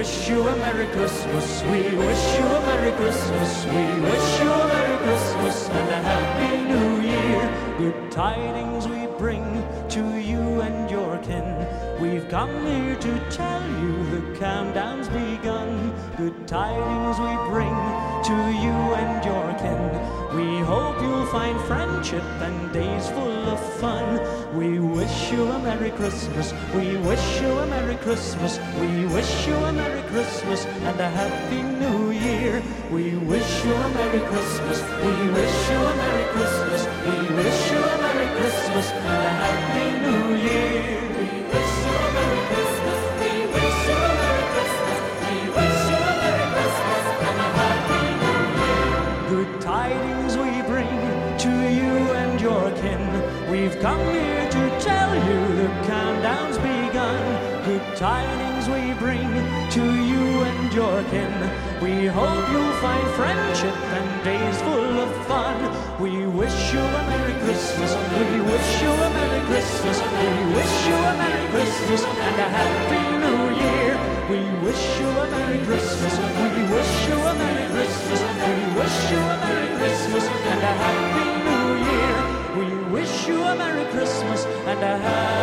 wish you a Merry Christmas. We wish you a Merry Christmas. We wish you a Merry Christmas and a Happy New Year. Good tidings we bring to you and your kin. We've come here to tell you the countdown's begun. Good tidings we bring to you and your kin. We hope you'll find friendship and days full of fun. We wish you a Merry Christmas. We wish you a Merry Christmas. We wish you a Merry Christmas and a Happy New Year. We wish you a Merry Christmas. We wish you a Merry Christmas. We wish you a Merry Christmas and a Happy New Year. We wish you a Merry Christmas. We wish you a Merry Christmas. We wish you a Merry Christmas and a Happy New Year. Good tidings we bring to you and your kin. We've come here to tell you the countdown's begun. Good tidings we bring to you and your kin. We hope you'll find friendship and days full of fun. We wish you a Merry Christmas. We wish you a Merry Christmas. We wish you a Merry Christmas and a Happy New Year. We wish you a Merry Christmas. We wish you a Merry Christmas. We wish you a Merry Christmas and a Happy New Year. We wish you a Merry Christmas and a Happy